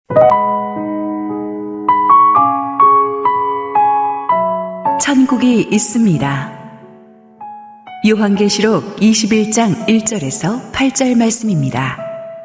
천국이 있습니다. 요한계시록 21장 1절에서 8절 말씀입니다.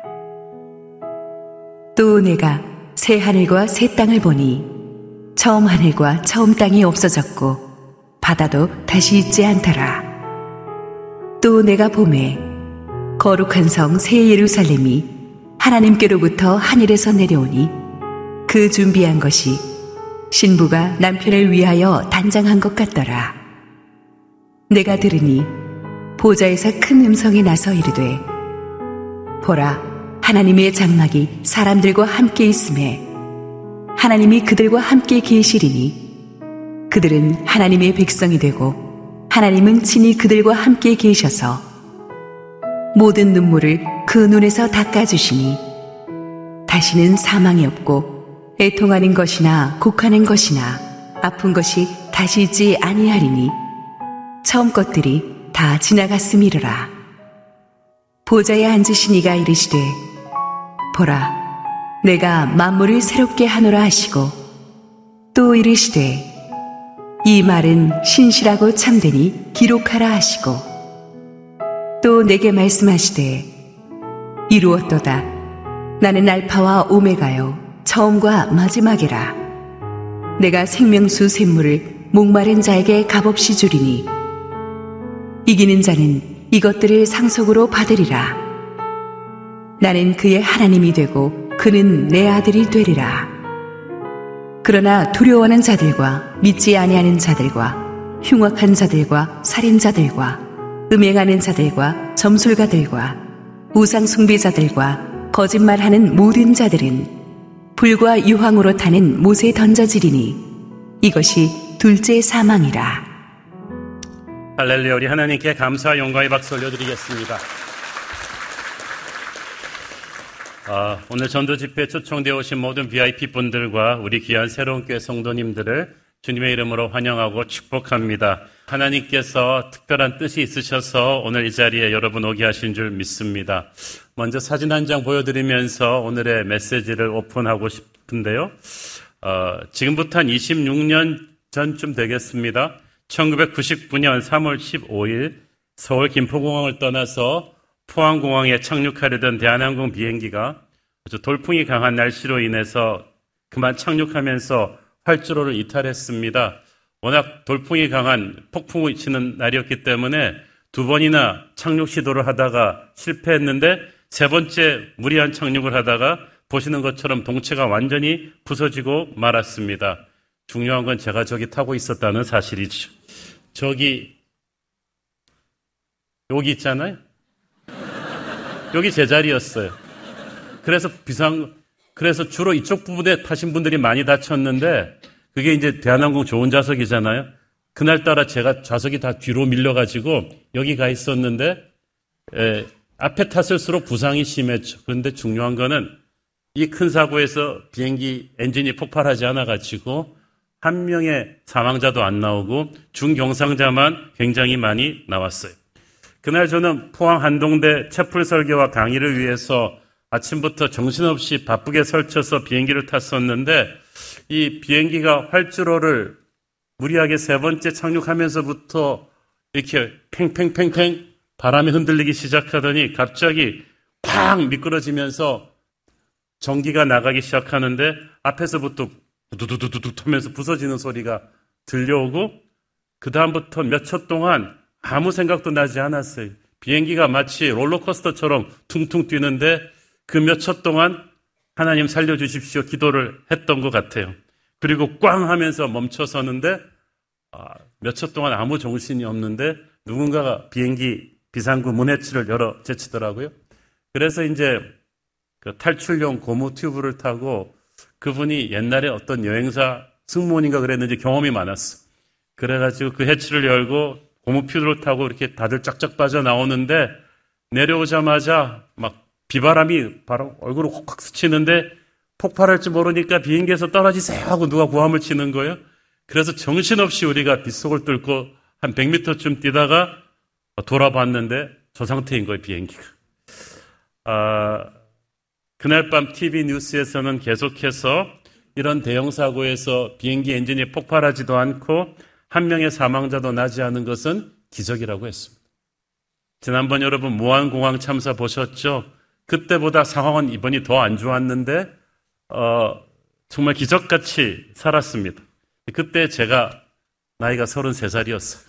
또 내가 새 하늘과 새 땅을 보니 처음 하늘과 처음 땅이 없어졌고 바다도 다시 있지 않더라. 또 내가 보매 거룩한 성 새 예루살렘이 하나님께로부터 하늘에서 내려오니 그 준비한 것이 신부가 남편을 위하여 단장한 것 같더라. 내가 들으니 보좌에서 큰 음성이 나서 이르되 보라, 하나님의 장막이 사람들과 함께 있음에 하나님이 그들과 함께 계시리니 그들은 하나님의 백성이 되고 하나님은 친히 그들과 함께 계셔서 모든 눈물을 그 눈에서 닦아주시니 다시는 사망이 없고 애통하는 것이나 곡하는 것이나 아픈 것이 다시 있지 아니하리니 처음 것들이 다 지나갔음이로라. 보좌에 앉으신 이가 이르시되 보라, 내가 만물을 새롭게 하노라 하시고 또 이르시되 이 말은 신실하고 참되니 기록하라 하시고 또 내게 말씀하시되 이루었도다. 나는 알파와 오메가요 처음과 마지막이라. 내가 생명수 샘물을 목마른 자에게 값없이 주리니 이기는 자는 이것들을 상속으로 받으리라. 나는 그의 하나님이 되고 그는 내 아들이 되리라. 그러나 두려워하는 자들과 믿지 아니하는 자들과 흉악한 자들과 살인자들과 음행하는 자들과 점술가들과 우상 숭배자들과 거짓말하는 모든 자들은 불과 유황으로 타는 못에 던져지리니 이것이 둘째 사망이라. 할렐루야. 우리 하나님께 감사와 영광의 박수 올려드리겠습니다. 오늘 전도 집회에 초청되어 오신 모든 VIP 분들과 우리 귀한 새로운 교회 성도님들을 주님의 이름으로 환영하고 축복합니다. 하나님께서 특별한 뜻이 있으셔서 오늘 이 자리에 여러분 오게 하신 줄 믿습니다. 먼저 사진 한 장 보여드리면서 오늘의 메시지를 오픈하고 싶은데요. 지금부터 한 26년 전쯤 되겠습니다. 1999년 3월 15일 서울 김포공항을 떠나서 포항공항에 착륙하려던 대한항공 비행기가 아주 돌풍이 강한 날씨로 인해서 그만 착륙하면서 활주로를 이탈했습니다. 워낙 돌풍이 강한 폭풍이 치는 날이었기 때문에 두 번이나 착륙 시도를 하다가 실패했는데 세 번째 무리한 착륙을 하다가 보시는 것처럼 동체가 완전히 부서지고 말았습니다. 중요한 건 제가 저기 타고 있었다는 사실이죠. 여기 있잖아요. 여기 제 자리였어요. 그래서 주로 이쪽 부분에 타신 분들이 많이 다쳤는데 그게 이제 대한항공 좋은 좌석이잖아요. 그날따라 제가 좌석이 다 뒤로 밀려가지고 여기 가 있었는데 앞에 탔을수록 부상이 심했죠. 그런데 중요한 거는 이 큰 사고에서 비행기 엔진이 폭발하지 않아가지고 한 명의 사망자도 안 나오고 중경상자만 굉장히 많이 나왔어요. 그날 저는 포항 한동대 채플 설교와 강의를 위해서 아침부터 정신없이 바쁘게 설쳐서 비행기를 탔었는데 이 비행기가 활주로를 무리하게 세 번째 착륙하면서부터 이렇게 팽팽팽팽 바람이 흔들리기 시작하더니 갑자기 팍 미끄러지면서 전기가 나가기 시작하는데 앞에서부터 두두두두두 하면서 부서지는 소리가 들려오고 그 다음부터 몇 초 동안 아무 생각도 나지 않았어요. 비행기가 마치 롤러코스터처럼 퉁퉁 뛰는데 그 몇 초 동안 하나님 살려주십시오 기도를 했던 것 같아요. 그리고 꽝 하면서 멈춰서는데 몇 초 동안 아무 정신이 없는데 누군가가 비행기 비상구 문해치를 열어 제치더라고요. 그래서 이제 그 탈출용 고무 튜브를 타고 그분이 옛날에 어떤 여행사 승무원인가 그랬는지 경험이 많았어. 그래가지고 그 해치를 열고 고무 튜브를 타고 이렇게 다들 쫙쫙 빠져나오는데 내려오자마자 막 비바람이 바로 얼굴을 확확 스치는데 폭발할 줄 모르니까 비행기에서 떨어지세요 하고 누가 고함을 치는 거예요. 그래서 정신없이 우리가 빗속을 뚫고 한 100m쯤 뛰다가 돌아봤는데 저 상태인 거예요, 비행기가. 그날 밤 TV 뉴스에서는 계속해서 이런 대형 사고에서 비행기 엔진이 폭발하지도 않고 한 명의 사망자도 나지 않은 것은 기적이라고 했습니다. 지난번 여러분 무안공항 참사 보셨죠? 그때보다 상황은 이번이 더 안 좋았는데 정말 기적같이 살았습니다. 그때 제가 나이가 33살이었어요.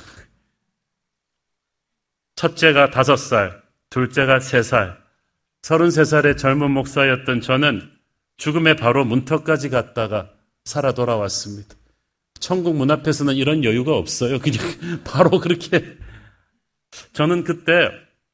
첫째가 5살, 둘째가 3살, 33살의 젊은 목사였던 저는 죽음의 바로 문턱까지 갔다가 살아 돌아왔습니다. 천국 문 앞에서는 이런 여유가 없어요. 그냥 바로 그렇게. 저는 그때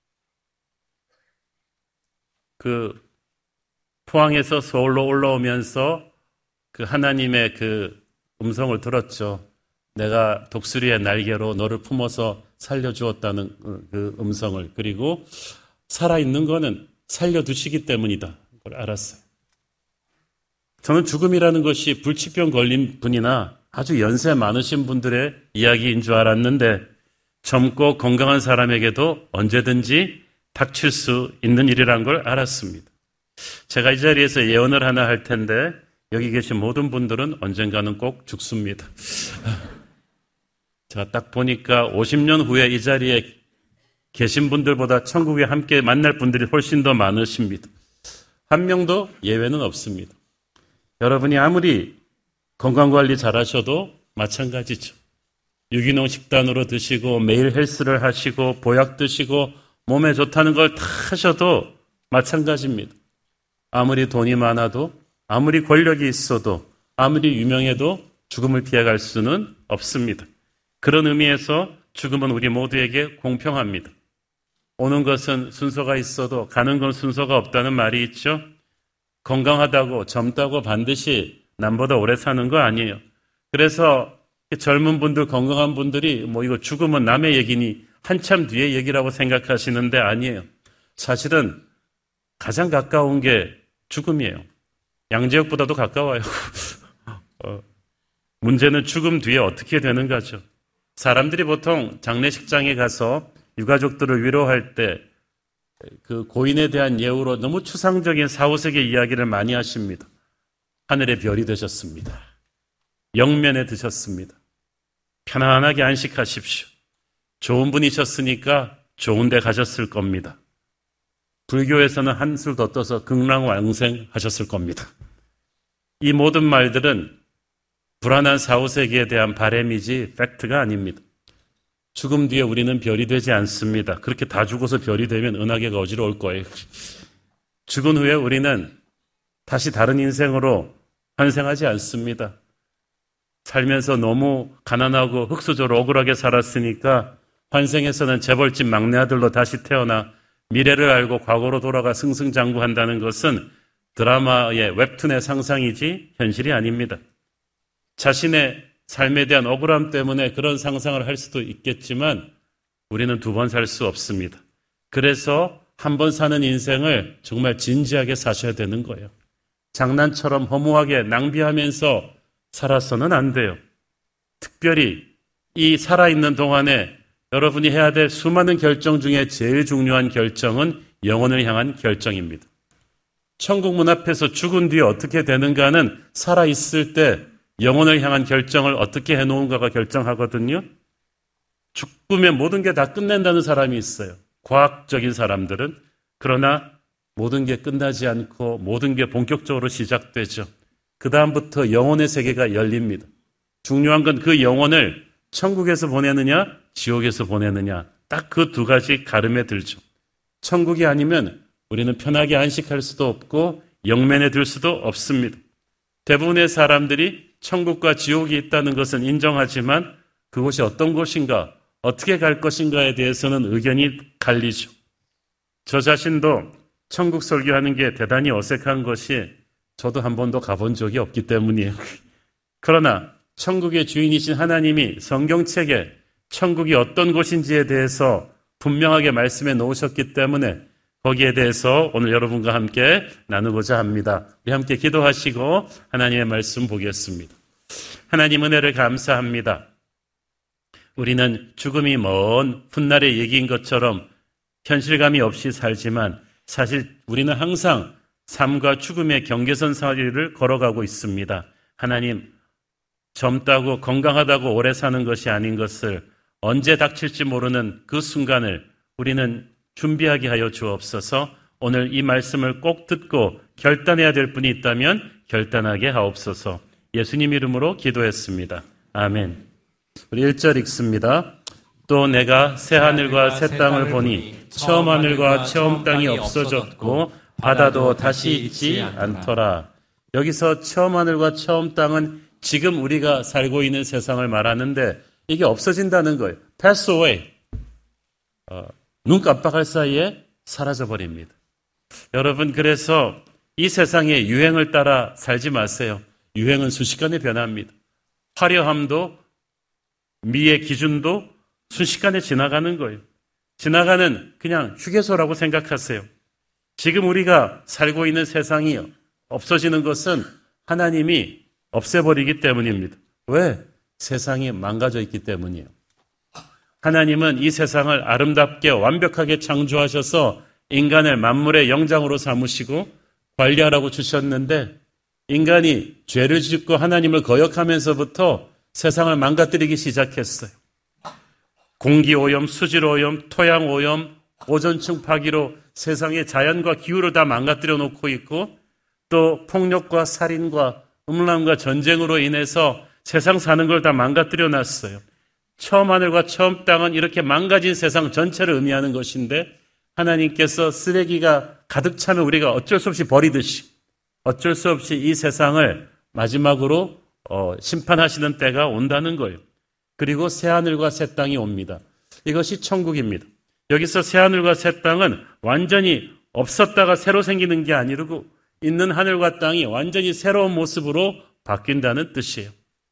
포항에서 서울로 올라오면서 하나님의 음성을 들었죠. 내가 독수리의 날개로 너를 품어서 살려주었다는 음성을. 그리고 살아있는 거는 살려두시기 때문이다. 그걸 알았어요. 저는 죽음이라는 것이 불치병 걸린 분이나 아주 연세 많으신 분들의 이야기인 줄 알았는데 젊고 건강한 사람에게도 언제든지 닥칠 수 있는 일이란 걸 알았습니다. 제가 이 자리에서 예언을 하나 할 텐데 여기 계신 모든 분들은 언젠가는 꼭 죽습니다. 제가 딱 보니까 50년 후에 이 자리에 계신 분들보다 천국에 함께 만날 분들이 훨씬 더 많으십니다. 한 명도 예외는 없습니다. 여러분이 아무리 건강관리 잘하셔도 마찬가지죠. 유기농 식단으로 드시고 매일 헬스를 하시고 보약 드시고 몸에 좋다는 걸 다 하셔도 마찬가지입니다. 아무리 돈이 많아도 아무리 권력이 있어도 아무리 유명해도 죽음을 피해갈 수는 없습니다. 그런 의미에서 죽음은 우리 모두에게 공평합니다. 오는 것은 순서가 있어도 가는 건 순서가 없다는 말이 있죠. 건강하다고 젊다고 반드시 남보다 오래 사는 거 아니에요. 그래서 젊은 분들, 건강한 분들이 이거 죽음은 남의 얘기니 한참 뒤의 얘기라고 생각하시는데 아니에요. 사실은 가장 가까운 게 죽음이에요. 양재역보다도 가까워요. 문제는 죽음 뒤에 어떻게 되는가죠. 사람들이 보통 장례식장에 가서 유가족들을 위로할 때 고인에 대한 예우로 너무 추상적인 사후세계 이야기를 많이 하십니다. 하늘의 별이 되셨습니다. 영면에 드셨습니다. 편안하게 안식하십시오. 좋은 분이셨으니까 좋은 데 가셨을 겁니다. 불교에서는 한술 더 떠서 극락왕생 하셨을 겁니다. 이 모든 말들은 불안한 사후세계에 대한 바램이지 팩트가 아닙니다. 죽음 뒤에 우리는 별이 되지 않습니다. 그렇게 다 죽어서 별이 되면 은하계가 어지러울 거예요. 죽은 후에 우리는 다시 다른 인생으로 환생하지 않습니다. 살면서 너무 가난하고 흙수저로 억울하게 살았으니까 환생에서는 재벌집 막내 아들로 다시 태어나 미래를 알고 과거로 돌아가 승승장구한다는 것은 드라마의 웹툰의 상상이지 현실이 아닙니다. 자신의 삶에 대한 억울함 때문에 그런 상상을 할 수도 있겠지만 우리는 2번 살 수 없습니다. 그래서 한 번 사는 인생을 정말 진지하게 사셔야 되는 거예요. 장난처럼 허무하게 낭비하면서 살아서는 안 돼요. 특별히 이 살아있는 동안에 여러분이 해야 될 수많은 결정 중에 제일 중요한 결정은 영혼을 향한 결정입니다. 천국 문 앞에서 죽은 뒤에 어떻게 되는가는 살아있을 때 영혼을 향한 결정을 어떻게 해놓은가가 결정하거든요. 죽으면 모든 게 다 끝낸다는 사람이 있어요. 과학적인 사람들은. 그러나 모든 게 끝나지 않고 모든 게 본격적으로 시작되죠. 그 다음부터 영혼의 세계가 열립니다. 중요한 건 그 영혼을 천국에서 보내느냐 지옥에서 보내느냐 딱 그 2가지 가름에 들죠. 천국이 아니면 우리는 편하게 안식할 수도 없고 영면에 들 수도 없습니다. 대부분의 사람들이 천국과 지옥이 있다는 것은 인정하지만 그곳이 어떤 곳인가 어떻게 갈 것인가에 대해서는 의견이 갈리죠. 저 자신도 천국 설교하는 게 대단히 어색한 것이 저도 한 번도 가본 적이 없기 때문이에요. 그러나 천국의 주인이신 하나님이 성경책에 천국이 어떤 곳인지에 대해서 분명하게 말씀해 놓으셨기 때문에 거기에 대해서 오늘 여러분과 함께 나누고자 합니다. 우리 함께 기도하시고 하나님의 말씀 보겠습니다. 하나님 은혜를 감사합니다. 우리는 죽음이 먼 훗날의 얘기인 것처럼 현실감이 없이 살지만 사실 우리는 항상 삶과 죽음의 경계선 사이를 걸어가고 있습니다. 하나님, 젊다고 건강하다고 오래 사는 것이 아닌 것을 언제 닥칠지 모르는 그 순간을 우리는 준비하게 하여 주옵소서. 오늘 이 말씀을 꼭 듣고 결단해야 될 분이 있다면 결단하게 하옵소서. 예수님 이름으로 기도했습니다. 아멘. 우리 1절 읽습니다. 또 내가 새 하늘과 새 땅을 보니 처음 하늘과 처음 땅이 없어졌고 바다도 다시 있지 않더라. 여기서 처음 하늘과 처음 땅은 지금 우리가 살고 있는 세상을 말하는데 이게 없어진다는 거예요. pass away. 눈 깜빡할 사이에 사라져버립니다. 여러분, 그래서 이 세상의 유행을 따라 살지 마세요. 유행은 순식간에 변합니다. 화려함도 미의 기준도 순식간에 지나가는 거예요. 지나가는 그냥 휴게소라고 생각하세요. 지금 우리가 살고 있는 세상이 없어지는 것은 하나님이 없애버리기 때문입니다. 왜? 세상이 망가져 있기 때문이에요. 하나님은 이 세상을 아름답게 완벽하게 창조하셔서 인간을 만물의 영장으로 삼으시고 관리하라고 주셨는데 인간이 죄를 짓고 하나님을 거역하면서부터 세상을 망가뜨리기 시작했어요. 공기오염, 수질오염, 토양오염, 오존층 파기로 세상의 자연과 기후를 다 망가뜨려 놓고 있고 또 폭력과 살인과 음란과 전쟁으로 인해서 세상 사는 걸 다 망가뜨려 놨어요. 처음 하늘과 처음 땅은 이렇게 망가진 세상 전체를 의미하는 것인데 하나님께서 쓰레기가 가득 차면 우리가 어쩔 수 없이 버리듯이 어쩔 수 없이 이 세상을 마지막으로 심판하시는 때가 온다는 거예요. 그리고 새 하늘과 새 땅이 옵니다. 이것이 천국입니다. 여기서 새 하늘과 새 땅은 완전히 없었다가 새로 생기는 게 아니고 있는 하늘과 땅이 완전히 새로운 모습으로 바뀐다는 뜻이에요.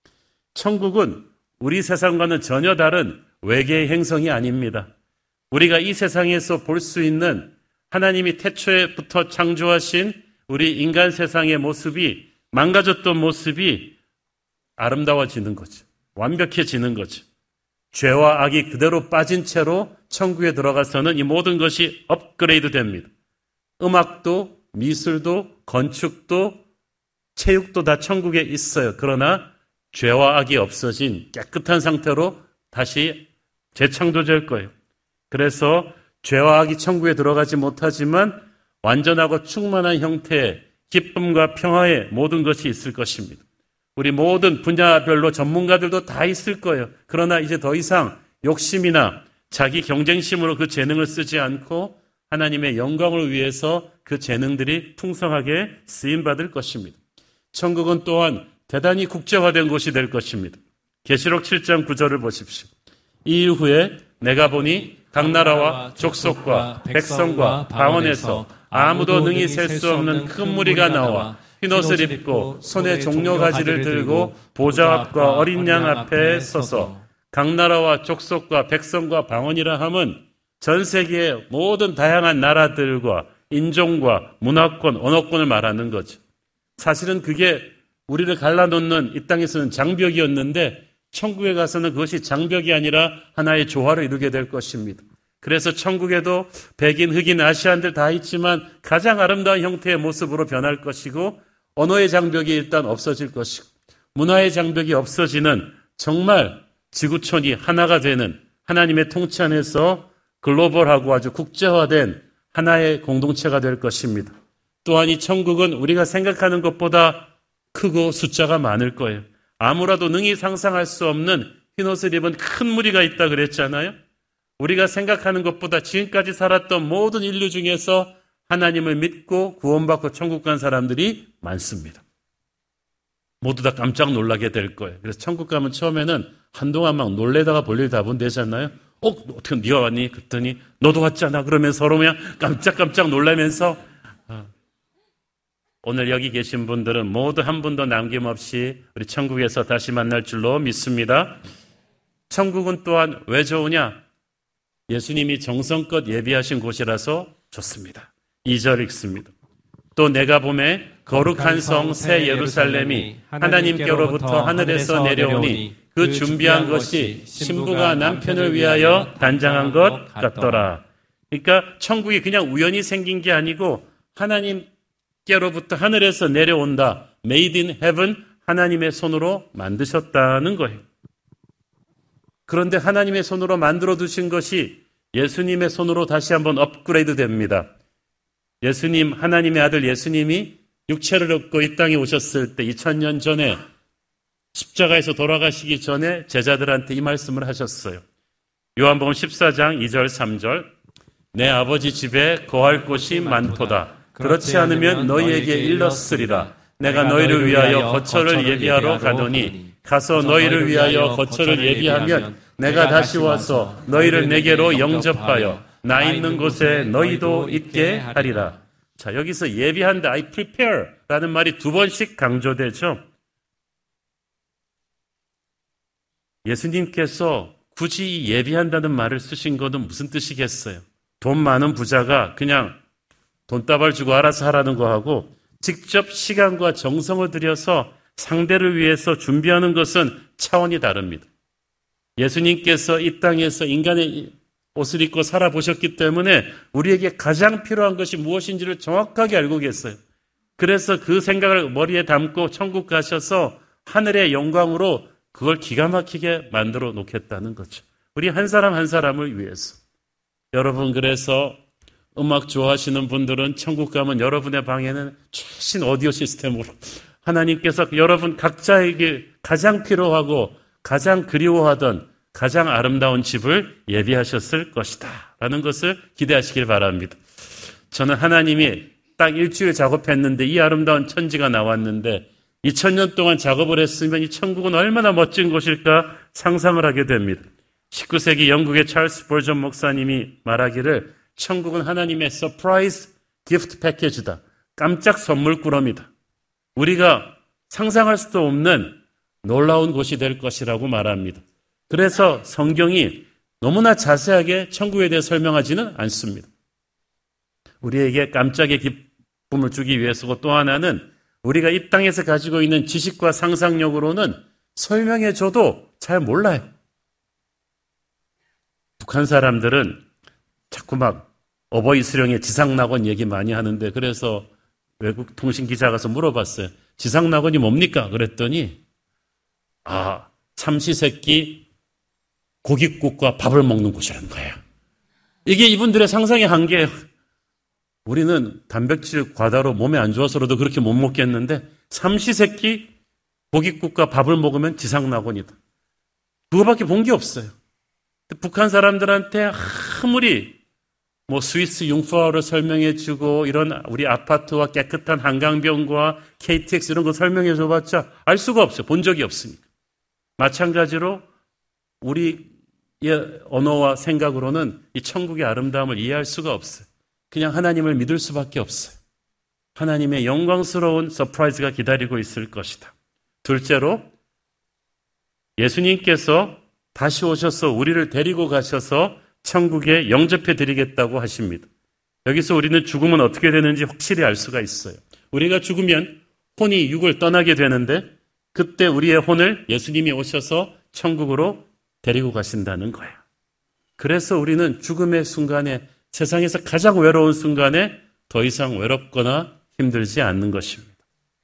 천국은 우리 세상과는 전혀 다른 외계의 행성이 아닙니다. 우리가 이 세상에서 볼 수 있는 하나님이 태초에부터 창조하신 우리 인간 세상의 모습이 망가졌던 모습이 아름다워지는 거죠. 완벽해지는 거죠. 죄와 악이 그대로 빠진 채로 천국에 들어가서는 이 모든 것이 업그레이드 됩니다. 음악도 미술도 건축도 체육도 다 천국에 있어요. 그러나 죄와 악이 없어진 깨끗한 상태로 다시 재창조될 거예요. 그래서 죄와 악이 천국에 들어가지 못하지만 완전하고 충만한 형태의 기쁨과 평화의 모든 것이 있을 것입니다. 우리 모든 분야별로 전문가들도 다 있을 거예요. 그러나 이제 더 이상 욕심이나 자기 경쟁심으로 그 재능을 쓰지 않고 하나님의 영광을 위해서 그 재능들이 풍성하게 쓰임받을 것입니다. 천국은 또한 대단히 국제화된 곳이 될 것입니다. 계시록 7장 9절을 보십시오. 이 일 후에 내가 보니 각 나라와 족속과 백성과 방언에서 아무도 능히 셀 수 없는 큰 무리가 나와 흰 옷을 입고 손에 종려가지를 들고 보좌 앞과 어린 양 앞에 서서 각 나라와 족속과 백성과 방언이라 함은 전 세계의 모든 다양한 나라들과 인종과 문화권, 언어권을 말하는 거죠. 사실은 그게 우리를 갈라놓는 이 땅에서는 장벽이었는데 천국에 가서는 그것이 장벽이 아니라 하나의 조화를 이루게 될 것입니다. 그래서 천국에도 백인, 흑인, 아시안들 다 있지만 가장 아름다운 형태의 모습으로 변할 것이고 언어의 장벽이 일단 없어질 것이고 문화의 장벽이 없어지는 정말 지구촌이 하나가 되는 하나님의 통치 안에서 글로벌하고 아주 국제화된 하나의 공동체가 될 것입니다. 또한 이 천국은 우리가 생각하는 것보다 크고 숫자가 많을 거예요. 아무라도 능히 상상할 수 없는 흰옷을 입은 큰 무리가 있다 그랬잖아요. 우리가 생각하는 것보다 지금까지 살았던 모든 인류 중에서 하나님을 믿고 구원받고 천국 간 사람들이 많습니다. 모두 다 깜짝 놀라게 될 거예요. 그래서 천국 가면 처음에는 한동안 막 놀래다가 볼일 다 본 되잖아요. 어떻게 네가 왔니? 그랬더니 너도 왔잖아. 그러면 서로 그냥 깜짝깜짝 놀라면서 오늘 여기 계신 분들은 모두 한 분도 남김없이 우리 천국에서 다시 만날 줄로 믿습니다. 천국은 또한 왜 좋으냐? 예수님이 정성껏 예비하신 곳이라서 좋습니다. 2절 읽습니다. 또 내가 보매 거룩한 성 새 예루살렘이 하나님께로부터 하늘에서 내려오니 그 준비한 것이 신부가 남편을 위하여 단장한 것 같더라. 그러니까 천국이 그냥 우연히 생긴 게 아니고 하나님 하늘께로부터 하늘에서 내려온다. Made in heaven, 하나님의 손으로 만드셨다는 거예요. 그런데 하나님의 손으로 만들어 두신 것이 예수님의 손으로 다시 한번 업그레이드 됩니다. 예수님, 하나님의 아들 예수님이 육체를 얻고 이 땅에 오셨을 때 2000년 전에 십자가에서 돌아가시기 전에 제자들한테 이 말씀을 하셨어요. 요한복음 14장 2절 3절 내 아버지 집에 거할 곳이 많도다. 그렇지 않으면 너희에게 일렀으리라. 내가 너희를 위하여 거처를 예비하러 가노니 가서 너희를 위하여 거처를 예비하면 내가 다시 와서 너희를 내게로 영접하여 나 있는 곳에 너희도 있게 하리라. 자, 여기서 예비한다, I prepare 라는 말이 두 번씩 강조되죠. 예수님께서 굳이 예비한다는 말을 쓰신 것은 무슨 뜻이겠어요? 돈 많은 부자가 그냥 돈다발 주고 알아서 하라는 거하고 직접 시간과 정성을 들여서 상대를 위해서 준비하는 것은 차원이 다릅니다. 예수님께서 이 땅에서 인간의 옷을 입고 살아보셨기 때문에 우리에게 가장 필요한 것이 무엇인지를 정확하게 알고 계세요. 그래서 그 생각을 머리에 담고 천국 가셔서 하늘의 영광으로 그걸 기가 막히게 만들어 놓겠다는 거죠. 우리 한 사람 한 사람을 위해서. 여러분, 그래서 음악 좋아하시는 분들은 천국 가면 여러분의 방에는 최신 오디오 시스템으로 하나님께서 여러분 각자에게 가장 필요하고 가장 그리워하던 가장 아름다운 집을 예비하셨을 것이다 라는 것을 기대하시길 바랍니다. 저는 하나님이 딱 일주일 작업했는데 이 아름다운 천지가 나왔는데 2000년 동안 작업을 했으면 이 천국은 얼마나 멋진 곳일까 상상을 하게 됩니다. 19세기 영국의 찰스 볼전 목사님이 말하기를 천국은 하나님의 서프라이즈 기프트 패키지다. 깜짝 선물 꾸러미다. 우리가 상상할 수도 없는 놀라운 곳이 될 것이라고 말합니다. 그래서 성경이 너무나 자세하게 천국에 대해 설명하지는 않습니다. 우리에게 깜짝의 기쁨을 주기 위해서고 또 하나는 우리가 이 땅에서 가지고 있는 지식과 상상력으로는 설명해줘도 잘 몰라요. 북한 사람들은 자꾸 막 어버이 수령의 지상낙원 얘기 많이 하는데 그래서 외국 통신 기자가 가서 물어봤어요. 지상낙원이 뭡니까? 그랬더니 참치새끼 고깃국과 밥을 먹는 곳이라는 거예요. 이게 이분들의 상상의 한계예요. 우리는 단백질 과다로 몸에 안 좋아서라도 그렇게 못 먹겠는데 삼시세끼 고깃국과 밥을 먹으면 지상낙원이다. 그거밖에 본 게 없어요. 북한 사람들한테 아무리 스위스 융파오를 설명해주고 이런 우리 아파트와 깨끗한 한강변과 KTX 이런 거 설명해줘봤자 알 수가 없어요. 본 적이 없으니까. 마찬가지로 우리의 언어와 생각으로는 이 천국의 아름다움을 이해할 수가 없어요. 그냥 하나님을 믿을 수밖에 없어요. 하나님의 영광스러운 서프라이즈가 기다리고 있을 것이다. 둘째로 예수님께서 다시 오셔서 우리를 데리고 가셔서 천국에 영접해 드리겠다고 하십니다. 여기서 우리는 죽으면 어떻게 되는지 확실히 알 수가 있어요. 우리가 죽으면 혼이 육을 떠나게 되는데 그때 우리의 혼을 예수님이 오셔서 천국으로 데리고 가신다는 거예요. 그래서 우리는 죽음의 순간에 세상에서 가장 외로운 순간에 더 이상 외롭거나 힘들지 않는 것입니다.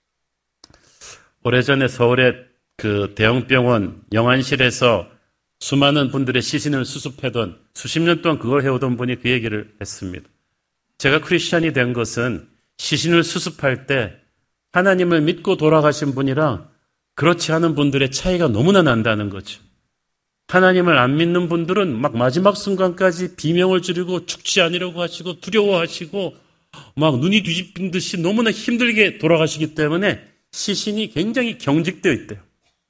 오래전에 서울의 그 대형병원 영안실에서 수많은 분들의 시신을 수습하던 수십 년 동안 그걸 해오던 분이 그 얘기를 했습니다. 제가 크리스찬이 된 것은 시신을 수습할 때 하나님을 믿고 돌아가신 분이랑 그렇지 않은 분들의 차이가 너무나 난다는 거죠. 하나님을 안 믿는 분들은 막 마지막 순간까지 비명을 지르고 죽지 않으려고 하시고 두려워하시고 막 눈이 뒤집힌 듯이 너무나 힘들게 돌아가시기 때문에 시신이 굉장히 경직되어 있대요.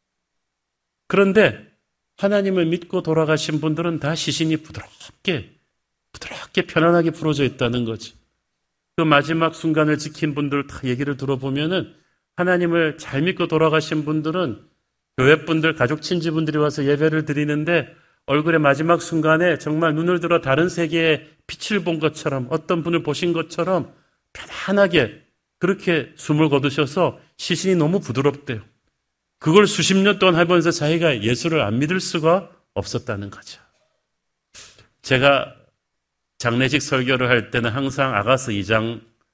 그런데 하나님을 믿고 돌아가신 분들은 다 시신이 부드럽게 편안하게 풀어져 있다는 거죠. 그 마지막 순간을 지킨 분들 다 얘기를 들어보면은 하나님을 잘 믿고 돌아가신 분들은 교회 분들, 가족 친지분들이 와서 예배를 드리는데 얼굴의 마지막 순간에 정말 눈을 들어 다른 세계의 빛을 본 것처럼 어떤 분을 보신 것처럼 편안하게 그렇게 숨을 거두셔서 시신이 너무 부드럽대요. 그걸 수십 년 동안 하면서 자기가 예수를 안 믿을 수가 없었다는 거죠. 제가 장례식 설교를 할 때는 항상 아가서 2장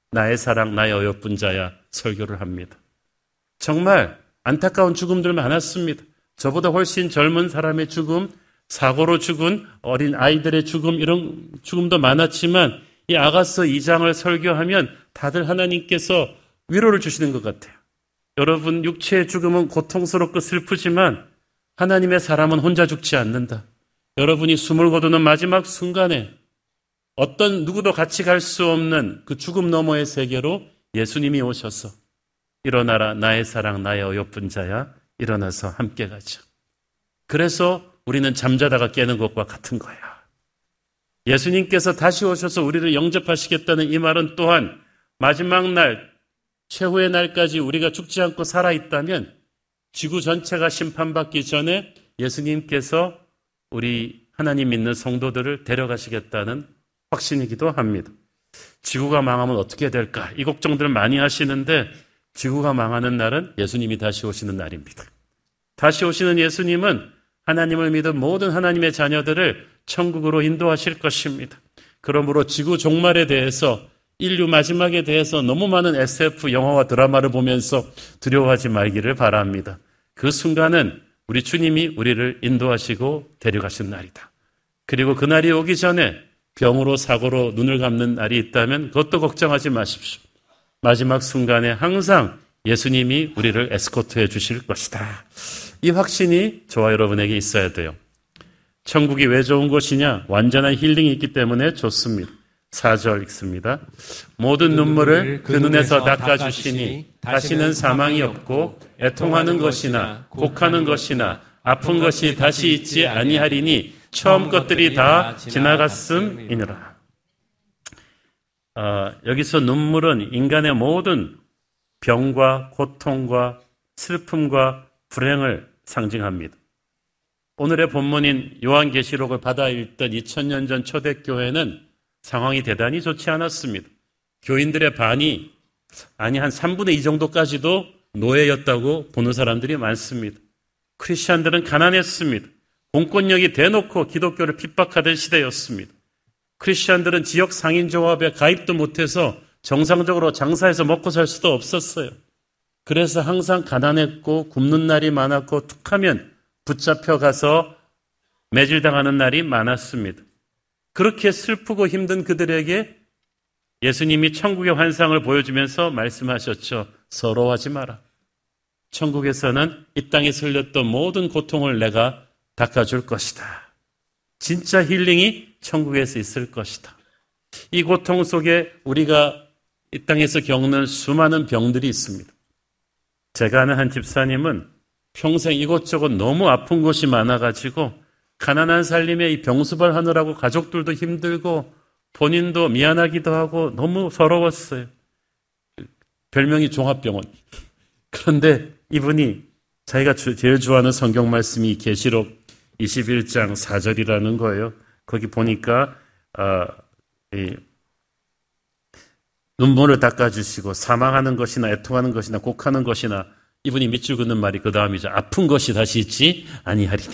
나의 사랑 나의 어여쁜 자야 설교를 합니다. 정말 안타까운 죽음들 많았습니다. 저보다 훨씬 젊은 사람의 죽음, 사고로 죽은 어린 아이들의 죽음, 이런 죽음도 많았지만 이 아가서 2장을 설교하면 다들 하나님께서 위로를 주시는 것 같아요. 여러분, 육체의 죽음은 고통스럽고 슬프지만 하나님의 사람은 혼자 죽지 않는다. 여러분이 숨을 거두는 마지막 순간에 어떤 누구도 같이 갈 수 없는 그 죽음 너머의 세계로 예수님이 오셔서 일어나라 나의 사랑 나의 어여쁜 자야 일어나서 함께 가자. 그래서 우리는 잠자다가 깨는 것과 같은 거야. 예수님께서 다시 오셔서 우리를 영접하시겠다는 이 말은 또한 마지막 날, 최후의 날까지 우리가 죽지 않고 살아있다면 지구 전체가 심판받기 전에 예수님께서 우리 하나님 믿는 성도들을 데려가시겠다는 확신이기도 합니다. 지구가 망하면 어떻게 될까? 이 걱정들 많이 하시는데 지구가 망하는 날은 예수님이 다시 오시는 날입니다. 다시 오시는 예수님은 하나님을 믿은 모든 하나님의 자녀들을 천국으로 인도하실 것입니다. 그러므로 지구 종말에 대해서, 인류 마지막에 대해서 너무 많은 SF 영화와 드라마를 보면서 두려워하지 말기를 바랍니다. 그 순간은 우리 주님이 우리를 인도하시고 데려가신 날이다. 그리고 그 날이 오기 전에 병으로 사고로 눈을 감는 날이 있다면 그것도 걱정하지 마십시오. 마지막 순간에 항상 예수님이 우리를 에스코트해 주실 것이다. 이 확신이 저와 여러분에게 있어야 돼요. 천국이 왜 좋은 곳이냐? 완전한 힐링이 있기 때문에 좋습니다. 4절 읽습니다. 모든 눈물을 그 눈에서 닦아주시니 다시는 사망이 없고 애통하는 것이나 곡하는 것이나 아픈 것이 다시 있지 아니하리니 처음 것들이 다 지나갔음이니라. 여기서 눈물은 인간의 모든 병과 고통과 슬픔과 불행을 상징합니다. 오늘의 본문인 요한계시록을 받아 읽던 2000년 전 초대교회는 상황이 대단히 좋지 않았습니다. 교인들의 반이, 아니 한 3분의 2 정도까지도 노예였다고 보는 사람들이 많습니다. 크리스찬들은 가난했습니다. 공권력이 대놓고 기독교를 핍박하던 시대였습니다. 크리스찬들은 지역 상인조합에 가입도 못해서 정상적으로 장사해서 먹고 살 수도 없었어요. 그래서 항상 가난했고 굶는 날이 많았고 툭하면 붙잡혀가서 매질당하는 날이 많았습니다. 그렇게 슬프고 힘든 그들에게 예수님이 천국의 환상을 보여주면서 말씀하셨죠. 서러워하지 마라. 천국에서는 이 땅에 흘렸던 모든 고통을 내가 닦아줄 것이다. 진짜 힐링이 천국에서 있을 것이다. 이 고통 속에 우리가 이 땅에서 겪는 수많은 병들이 있습니다. 제가 아는 한 집사님은 평생 이곳저곳 너무 아픈 곳이 많아가지고 가난한 살림에 이 병수발 하느라고 가족들도 힘들고 본인도 미안하기도 하고 너무 서러웠어요. 별명이 종합병원. 그런데 이분이 자기가 제일 좋아하는 성경 말씀이 계시록 21장 4절이라는 거예요. 거기 보니까 눈물을 닦아주시고 사망하는 것이나 애통하는 것이나 곡하는 것이나, 이분이 밑줄 긋는 말이 그 다음이죠. 아픈 것이 다시 있지 아니하리니.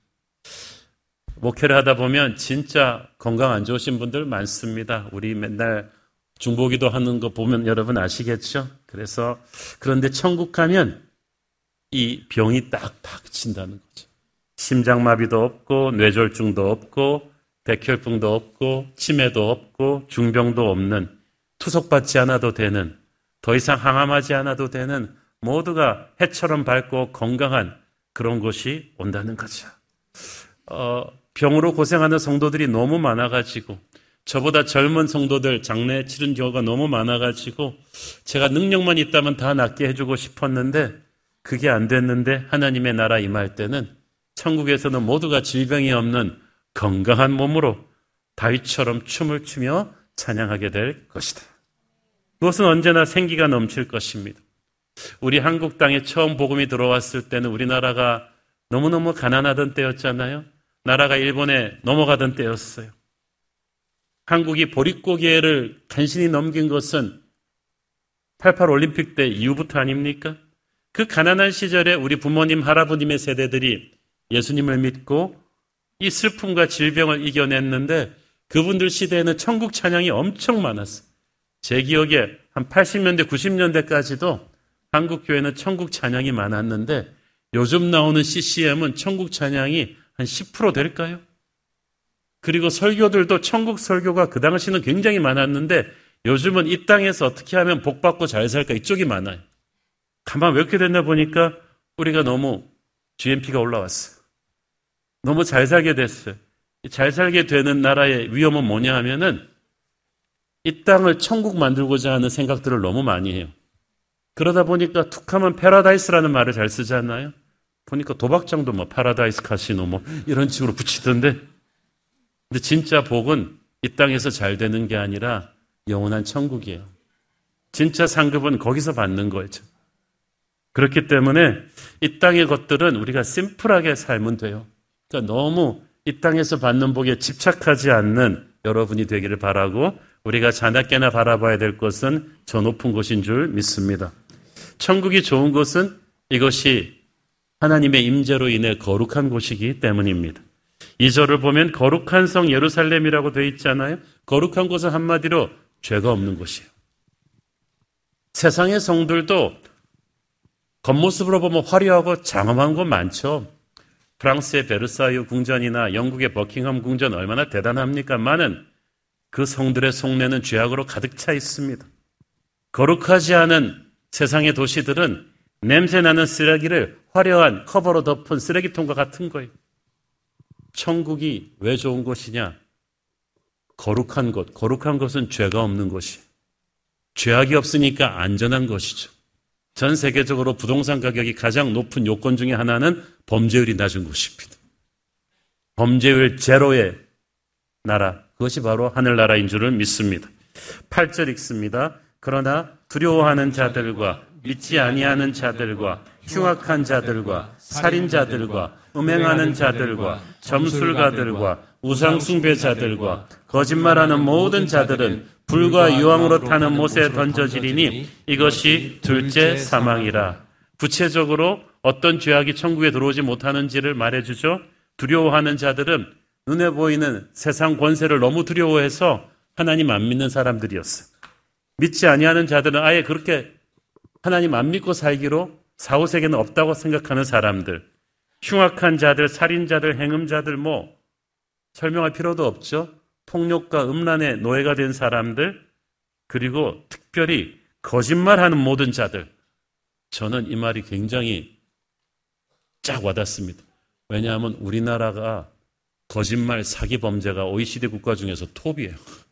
목회를 하다 보면 진짜 건강 안 좋으신 분들 많습니다. 우리 맨날 중보기도 하는 거 보면 여러분 아시겠죠? 그런데 천국 가면 이 병이 딱딱 친다는 거죠. 심장마비도 없고 뇌졸중도 없고 백혈병도 없고 치매도 없고 중병도 없는, 투석받지 않아도 되는, 더 이상 항암하지 않아도 되는, 모두가 해처럼 밝고 건강한 그런 곳이 온다는 거죠. 병으로 고생하는 성도들이 너무 많아가지고, 저보다 젊은 성도들 장례 치른 경우가 너무 많아가지고 제가 능력만 있다면 다 낫게 해주고 싶었는데 그게 안 됐는데, 하나님의 나라 임할 때는 천국에서는 모두가 질병이 없는 건강한 몸으로 다윗처럼 춤을 추며 찬양하게 될 것이다. 그것은 언제나 생기가 넘칠 것입니다. 우리 한국 땅에 처음 복음이 들어왔을 때는 우리나라가 너무너무 가난하던 때였잖아요. 나라가 일본에 넘어가던 때였어요. 한국이 보릿고개를 간신히 넘긴 것은 88 올림픽 때 이후부터 아닙니까? 그 가난한 시절에 우리 부모님, 할아버님의 세대들이 예수님을 믿고 이 슬픔과 질병을 이겨냈는데, 그분들 시대에는 천국 찬양이 엄청 많았어요. 제 기억에 한 80년대, 90년대까지도 한국 교회는 천국 찬양이 많았는데 요즘 나오는 CCM은 천국 찬양이 한 10% 될까요? 그리고 설교들도 천국 설교가 그 당시는 굉장히 많았는데 요즘은 이 땅에서 어떻게 하면 복받고 잘 살까 이쪽이 많아요. 가만 왜 이렇게 됐나 보니까 우리가 너무 GNP가 올라왔어요. 너무 잘 살게 됐어요. 잘 살게 되는 나라의 위험은 뭐냐 하면은 이 땅을 천국 만들고자 하는 생각들을 너무 많이 해요. 그러다 보니까 툭하면 패러다이스라는 말을 잘 쓰지 않나요? 보니까 도박장도 뭐 파라다이스 카시노 뭐 이런 식으로 붙이던데, 근데 진짜 복은 이 땅에서 잘 되는 게 아니라 영원한 천국이에요. 진짜 상급은 거기서 받는 거죠. 그렇기 때문에 이 땅의 것들은 우리가 심플하게 살면 돼요. 그러니까 너무 이 땅에서 받는 복에 집착하지 않는 여러분이 되기를 바라고, 우리가 자나깨나 바라봐야 될 것은 저 높은 곳인 줄 믿습니다. 천국이 좋은 것은 이것이 하나님의 임재로 인해 거룩한 곳이기 때문입니다. 2절을 보면 거룩한 성 예루살렘이라고 되어 있잖아요. 거룩한 곳은 한마디로 죄가 없는 곳이에요. 세상의 성들도 겉모습으로 보면 화려하고 장엄한 곳 많죠. 프랑스의 베르사유 궁전이나 영국의 버킹엄 궁전 얼마나 대단합니까만은 그 성들의 속내는 죄악으로 가득 차 있습니다. 거룩하지 않은 세상의 도시들은 냄새나는 쓰레기를 화려한 커버로 덮은 쓰레기통과 같은 거예요. 천국이 왜 좋은 곳이냐? 거룩한 곳. 거룩한 것은 죄가 없는 곳이에요. 죄악이 없으니까 안전한 것이죠. 전 세계적으로 부동산 가격이 가장 높은 요건 중에 하나는 범죄율이 낮은 곳입니다. 범죄율 제로의 나라, 그것이 바로 하늘나라인 줄을 믿습니다. 8절 읽습니다. 그러나 두려워하는 자들과 믿지 아니하는 자들과 흉악한 자들과 살인자들과 음행하는 자들과 점술가들과 우상숭배자들과 거짓말하는 모든 자들은 불과 유황으로 타는 못에 던져지리니 이것이 둘째 사망이라. 구체적으로 어떤 죄악이 천국에 들어오지 못하는지를 말해주죠. 두려워하는 자들은 눈에 보이는 세상 권세를 너무 두려워해서 하나님 안 믿는 사람들이었어요. 믿지 아니하는 자들은 아예 그렇게 하나님 안 믿고 살기로 사후세계는 없다고 생각하는 사람들. 흉악한 자들, 살인자들, 행음자들 뭐 설명할 필요도 없죠. 폭력과 음란의 노예가 된 사람들, 그리고 특별히 거짓말하는 모든 자들. 저는 이 말이 굉장히 쫙 와닿습니다. 왜냐하면 우리나라가 거짓말 사기 범죄가 OECD 국가 중에서 톱이에요.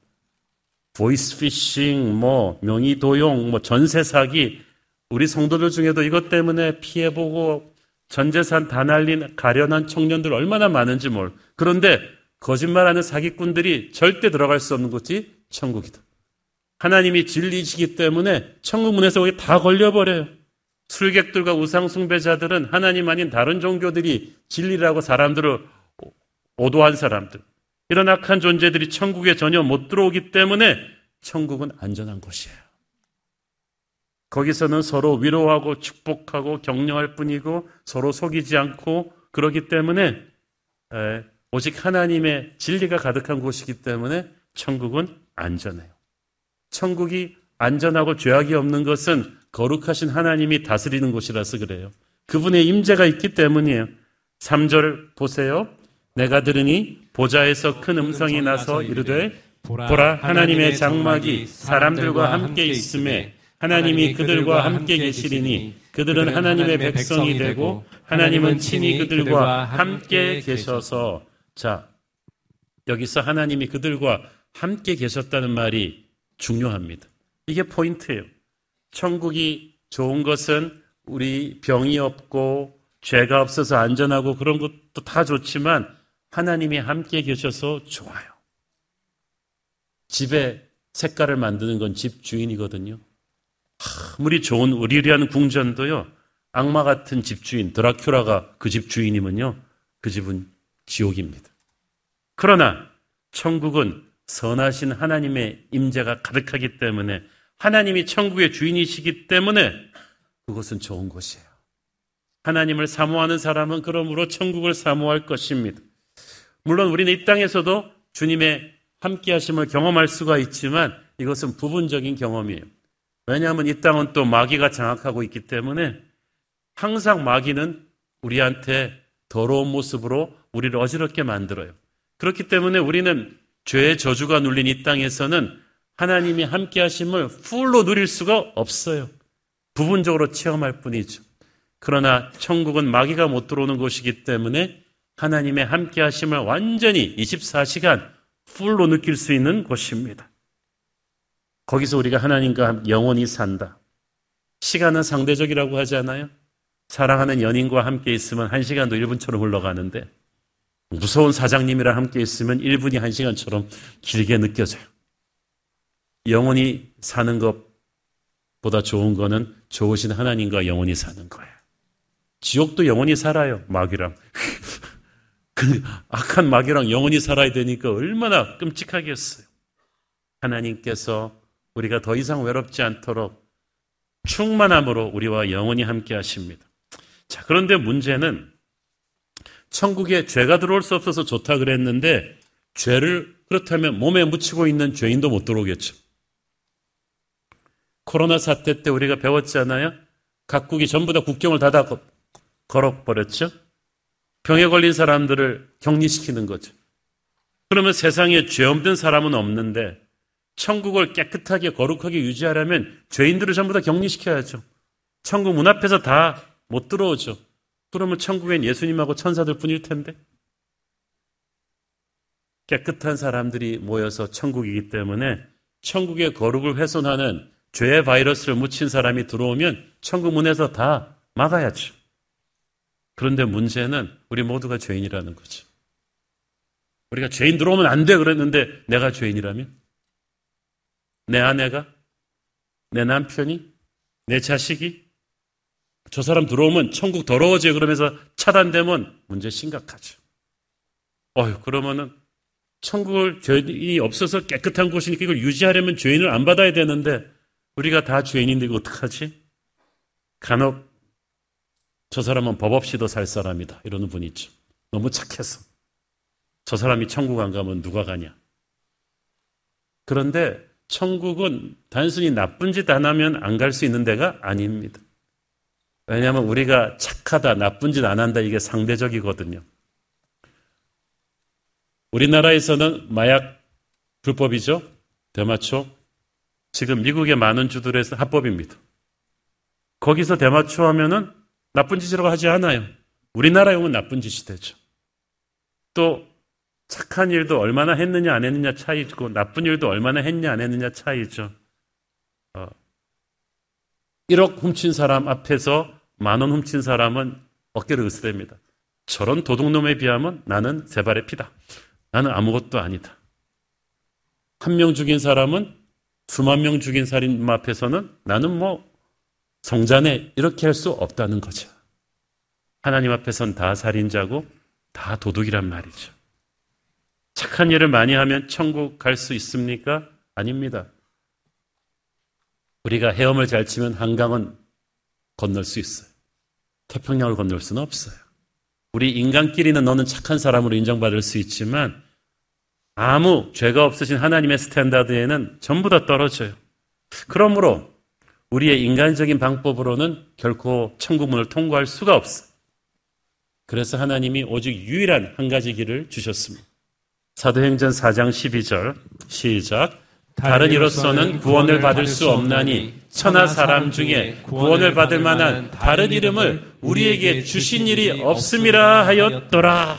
보이스피싱, 뭐 명의도용, 뭐 전세 사기, 우리 성도들 중에도 이것 때문에 피해보고 전 재산 다 날린 가련한 청년들 얼마나 많은지 몰라. 그런데 거짓말하는 사기꾼들이 절대 들어갈 수 없는 곳이 천국이다. 하나님이 진리이시기 때문에 천국 문에서 거기 다 걸려버려요. 술객들과 우상숭배자들은 하나님 아닌 다른 종교들이 진리라고 사람들을 오도한 사람들, 이런 악한 존재들이 천국에 전혀 못 들어오기 때문에 천국은 안전한 곳이에요. 거기서는 서로 위로하고 축복하고 격려할 뿐이고 서로 속이지 않고 그러기 때문에 오직 하나님의 진리가 가득한 곳이기 때문에 천국은 안전해요. 천국이 안전하고 죄악이 없는 것은 거룩하신 하나님이 다스리는 곳이라서 그래요. 그분의 임재가 있기 때문이에요. 3절 보세요. 내가 들으니 보좌에서 큰 음성이 나서 이르되 보라 하나님의 장막이 사람들과 함께 있음에 하나님이 그들과 함께 계시리니 그들은 하나님의 백성이 되고 하나님은 친히 그들과 함께 계셔서. 자, 여기서 하나님이 그들과 함께 계셨다는 말이 중요합니다. 이게 포인트예요. 천국이 좋은 것은 우리 병이 없고 죄가 없어서 안전하고 그런 것도 다 좋지만 하나님이 함께 계셔서 좋아요. 집의 색깔을 만드는 건 집 주인이거든요. 아무리 좋은 의리리한 궁전도요, 악마 같은 집주인, 드라큘라가 그 집 주인이면요, 그 집은 지옥입니다. 그러나 천국은 선하신 하나님의 임재가 가득하기 때문에 하나님이 천국의 주인이시기 때문에 그것은 좋은 곳이에요. 하나님을 사모하는 사람은 그러므로 천국을 사모할 것입니다. 물론 우리는 이 땅에서도 주님의 함께 하심을 경험할 수가 있지만 이것은 부분적인 경험이에요. 왜냐하면 이 땅은 또 마귀가 장악하고 있기 때문에 항상 마귀는 우리한테 더러운 모습으로 우리를 어지럽게 만들어요. 그렇기 때문에 우리는 죄의 저주가 눌린 이 땅에서는 하나님이 함께 하심을 풀로 누릴 수가 없어요. 부분적으로 체험할 뿐이죠. 그러나 천국은 마귀가 못 들어오는 곳이기 때문에 하나님의 함께 하심을 완전히 24시간 풀로 느낄 수 있는 곳입니다. 거기서 우리가 하나님과 영원히 산다. 시간은 상대적이라고 하잖아요. 사랑하는 연인과 함께 있으면 1시간도 1분처럼 흘러가는데 무서운 사장님이랑 함께 있으면 1분이 1시간처럼 길게 느껴져요. 영원히 사는 것보다 좋은 거는 좋으신 하나님과 영원히 사는 거예요. 지옥도 영원히 살아요. 마귀랑. 그 악한 마귀랑 영원히 살아야 되니까 얼마나 끔찍하겠어요. 하나님께서 우리가 더 이상 외롭지 않도록 충만함으로 우리와 영원히 함께 하십니다. 자, 그런데 문제는 천국에 죄가 들어올 수 없어서 좋다 그랬는데 죄를 그렇다면 몸에 묻히고 있는 죄인도 못 들어오겠죠. 코로나 사태 때 우리가 배웠잖아요. 각국이 전부 다 국경을 닫아 걸어버렸죠. 병에 걸린 사람들을 격리시키는 거죠. 그러면 세상에 죄 없는 사람은 없는데 천국을 깨끗하게 거룩하게 유지하려면 죄인들을 전부 다 격리시켜야죠. 천국 문 앞에서 다 못 들어오죠. 그러면 천국엔 예수님하고 천사들 뿐일 텐데. 깨끗한 사람들이 모여서 천국이기 때문에 천국의 거룩을 훼손하는 죄의 바이러스를 묻힌 사람이 들어오면 천국 문에서 다 막아야죠. 그런데 문제는 우리 모두가 죄인이라는 거죠. 우리가 죄인 들어오면 안 돼 그랬는데 내가 죄인이라면? 내 아내가? 내 남편이? 내 자식이? 저 사람 들어오면 천국 더러워져 그러면서 차단되면 문제 심각하죠. 그러면은 천국을 죄인이 없어서 깨끗한 곳이니까 이걸 유지하려면 죄인을 안 받아야 되는데 우리가 다 죄인인데 이거 어떡하지? 간혹 저 사람은 법 없이도 살 사람이다 이러는 분 있죠. 너무 착해서. 저 사람이 천국 안 가면 누가 가냐. 그런데 천국은 단순히 나쁜 짓 안 하면 안 갈 수 있는 데가 아닙니다. 왜냐하면 우리가 착하다, 나쁜 짓 안 한다 이게 상대적이거든요. 우리나라에서는 마약 불법이죠. 대마초. 지금 미국의 많은 주들에서 합법입니다. 거기서 대마초 하면은 나쁜 짓이라고 하지 않아요. 우리나라에 오면 나쁜 짓이 되죠. 또 착한 일도 얼마나 했느냐 안 했느냐 차이고 나쁜 일도 얼마나 했냐 안 했느냐 차이죠. 1억 훔친 사람 앞에서 10,000원 훔친 사람은 어깨를 으스댑니다. 저런 도둑놈에 비하면 나는 세 발의 피다. 나는 아무것도 아니다. 1명 죽인 사람은 수만 명 죽인 살인마 앞에서는 나는 성자네 이렇게 할 수 없다는 거죠. 하나님 앞에선 다 살인자고 다 도둑이란 말이죠. 착한 일을 많이 하면 천국 갈 수 있습니까? 아닙니다. 우리가 헤엄을 잘 치면 한강은 건널 수 있어요. 태평양을 건널 수는 없어요. 우리 인간끼리는 너는 착한 사람으로 인정받을 수 있지만 아무 죄가 없으신 하나님의 스탠다드에는 전부 다 떨어져요. 그러므로 우리의 인간적인 방법으로는 결코 천국문을 통과할 수가 없어요. 그래서 하나님이 오직 유일한 한 가지 길을 주셨습니다. 사도행전 4장 12절 시작. 다른 이로서는 구원을 받을 수 없나니 천하 사람 중에 구원을 받을 만한 다른 이름을 우리에게 주신 일이 없음이라 하였더라.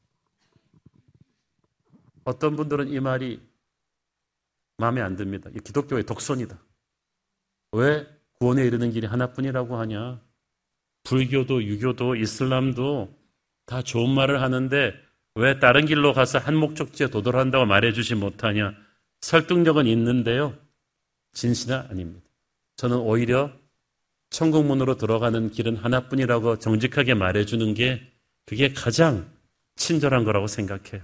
어떤 분들은 이 말이 마음에 안 듭니다. 이 기독교의 독선이다. 왜 구원에 이르는 길이 하나뿐이라고 하냐. 불교도 유교도 이슬람도 다 좋은 말을 하는데 왜 다른 길로 가서 한 목적지에 도달한다고 말해주지 못하냐. 설득력은 있는데요. 진실은 아닙니다. 저는 오히려 천국문으로 들어가는 길은 하나뿐이라고 정직하게 말해주는 게 그게 가장 친절한 거라고 생각해요.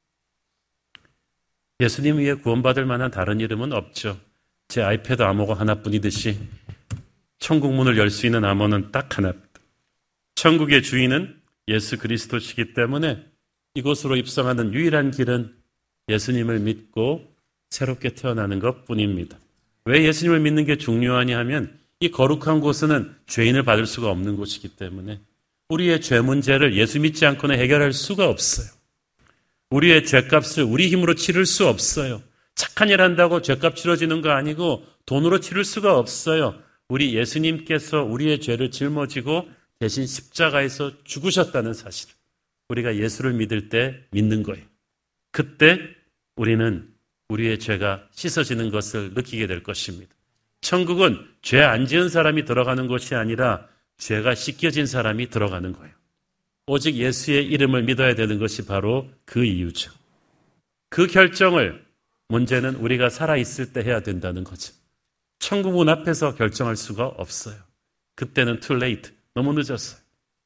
예수님 위에 구원받을 만한 다른 이름은 없죠. 제 아이패드 암호가 하나뿐이듯이 천국문을 열 수 있는 암호는 딱 하나입니다. 천국의 주인은 예수 그리스도시기 때문에 이곳으로 입성하는 유일한 길은 예수님을 믿고 새롭게 태어나는 것 뿐입니다. 왜 예수님을 믿는 게 중요하냐 하면 이 거룩한 곳은 죄인을 받을 수가 없는 곳이기 때문에 우리의 죄 문제를 예수 믿지 않고는 해결할 수가 없어요. 우리의 죄값을 우리 힘으로 치를 수 없어요. 착한 일 한다고 죄값 치러지는 거 아니고 돈으로 치를 수가 없어요. 우리 예수님께서 우리의 죄를 짊어지고 대신 십자가에서 죽으셨다는 사실을 우리가 예수를 믿을 때 믿는 거예요. 그때 우리는 우리의 죄가 씻어지는 것을 느끼게 될 것입니다. 천국은 죄 안 지은 사람이 들어가는 것이 아니라 죄가 씻겨진 사람이 들어가는 거예요. 오직 예수의 이름을 믿어야 되는 것이 바로 그 이유죠. 그 결정을 문제는 우리가 살아있을 때 해야 된다는 거죠. 천국문 앞에서 결정할 수가 없어요. 그때는 too late, 너무 늦었어요.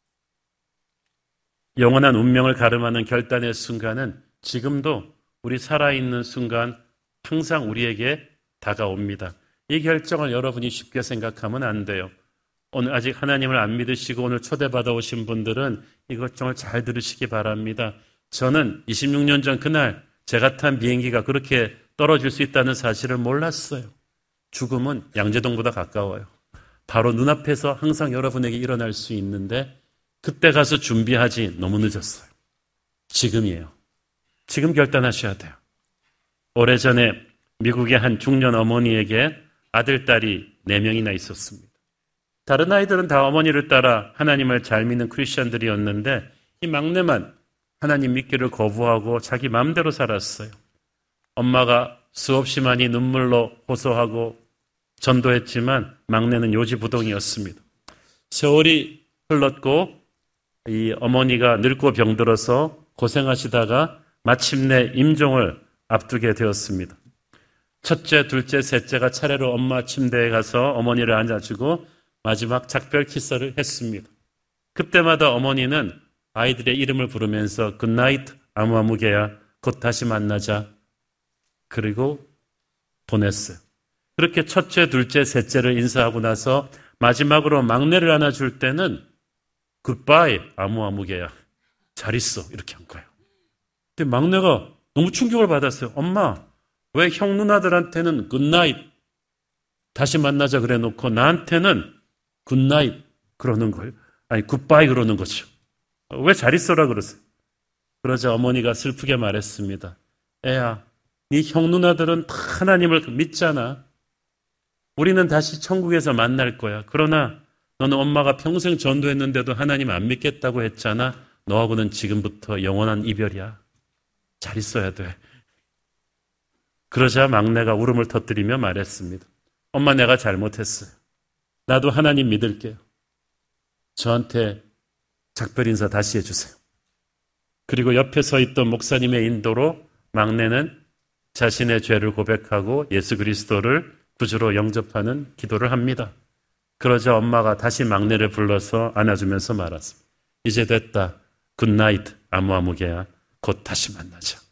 영원한 운명을 가름하는 결단의 순간은 지금도 우리 살아있는 순간 항상 우리에게 다가옵니다. 이 결정을 여러분이 쉽게 생각하면 안 돼요. 오늘 아직 하나님을 안 믿으시고 오늘 초대받아 오신 분들은 이 결정을 잘 들으시기 바랍니다. 저는 26년 전 그날 제가 탄 비행기가 그렇게 떨어질 수 있다는 사실을 몰랐어요. 죽음은 양재동보다 가까워요. 바로 눈앞에서 항상 여러분에게 일어날 수 있는데 그때 가서 준비하지 너무 늦었어요. 지금이에요. 지금 결단하셔야 돼요. 오래전에 미국의 한 중년 어머니에게 아들, 딸이 4명이나 있었습니다. 다른 아이들은 다 어머니를 따라 하나님을 잘 믿는 크리스천들이었는데 이 막내만 하나님 믿기를 거부하고 자기 마음대로 살았어요. 엄마가 수없이 많이 눈물로 호소하고 전도했지만 막내는 요지부동이었습니다. 세월이 흘렀고 이 어머니가 늙고 병들어서 고생하시다가 마침내 임종을 앞두게 되었습니다. 첫째, 둘째, 셋째가 차례로 엄마 침대에 가서 어머니를 앉아주고 마지막 작별 키스를 했습니다. 그때마다 어머니는 아이들의 이름을 부르면서 굿나잇 아무아무개야 곧 다시 만나자 그리고 보냈어요. 그렇게 첫째, 둘째, 셋째를 인사하고 나서 마지막으로 막내를 안아줄 때는 굿바이 아무아무개야 잘 있어 이렇게 한 거예요. 근데 막내가 너무 충격을 받았어요. 엄마 왜 형 누나들한테는 굿나잇 다시 만나자 그래 놓고 나한테는 굿나잇 그러는 거예요. 아니 굿바이 그러는 거죠. 왜 잘 있어라 그러세요? 그러자 어머니가 슬프게 말했습니다. 애야 네 형 누나들은 다 하나님을 믿잖아. 우리는 다시 천국에서 만날 거야. 그러나 너는 엄마가 평생 전도했는데도 하나님 안 믿겠다고 했잖아. 너하고는 지금부터 영원한 이별이야. 잘 있어야 돼. 그러자 막내가 울음을 터뜨리며 말했습니다. 엄마 내가 잘못했어요. 나도 하나님 믿을게요. 저한테 작별 인사 다시 해주세요. 그리고 옆에 서 있던 목사님의 인도로 막내는 자신의 죄를 고백하고 예수 그리스도를 구주로 영접하는 기도를 합니다. 그러자 엄마가 다시 막내를 불러서 안아주면서 말했습니다. 이제 됐다. 굿나잇 아무아무개야. 곧 다시 만나자.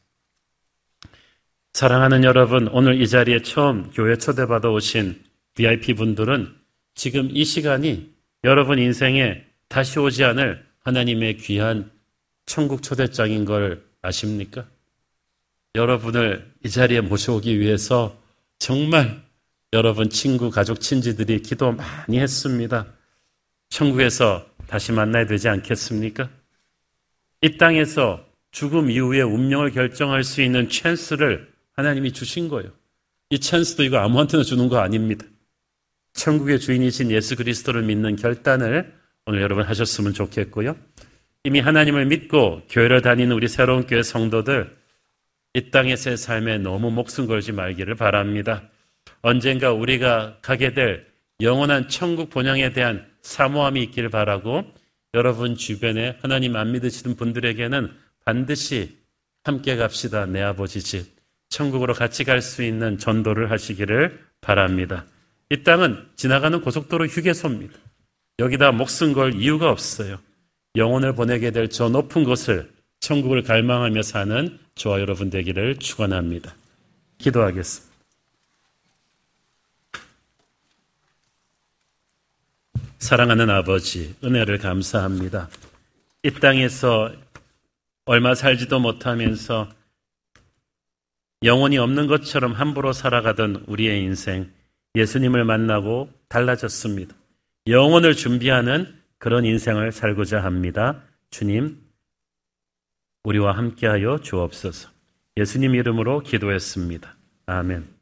사랑하는 여러분, 오늘 이 자리에 처음 교회 초대받아 오신 VIP 분들은 지금 이 시간이 여러분 인생에 다시 오지 않을 하나님의 귀한 천국 초대장인 걸 아십니까? 여러분을 이 자리에 모셔오기 위해서 정말 여러분 친구, 가족, 친지들이 기도 많이 했습니다. 천국에서 다시 만나야 되지 않겠습니까? 이 땅에서 죽음 이후의 운명을 결정할 수 있는 찬스를 하나님이 주신 거예요. 이 찬스도 이거 아무한테나 주는 거 아닙니다. 천국의 주인이신 예수 그리스도를 믿는 결단을 오늘 여러분 하셨으면 좋겠고요. 이미 하나님을 믿고 교회를 다니는 우리 새로운 교회 성도들 이 땅에서의 삶에 너무 목숨 걸지 말기를 바랍니다. 언젠가 우리가 가게 될 영원한 천국 본향에 대한 사모함이 있기를 바라고 여러분 주변에 하나님 안 믿으시는 분들에게는 반드시 함께 갑시다. 내 아버지 집. 천국으로 같이 갈 수 있는 전도를 하시기를 바랍니다. 이 땅은 지나가는 고속도로 휴게소입니다. 여기다 목숨 걸 이유가 없어요. 영혼을 보내게 될 저 높은 곳을 천국을 갈망하며 사는 저와 여러분 되기를 축원합니다. 기도하겠습니다. 사랑하는 아버지, 은혜를 감사합니다. 이 땅에서 얼마 살지도 못하면서 영혼이 없는 것처럼 함부로 살아가던 우리의 인생, 예수님을 만나고 달라졌습니다. 영혼을 준비하는 그런 인생을 살고자 합니다. 주님, 우리와 함께하여 주옵소서. 예수님 이름으로 기도했습니다. 아멘.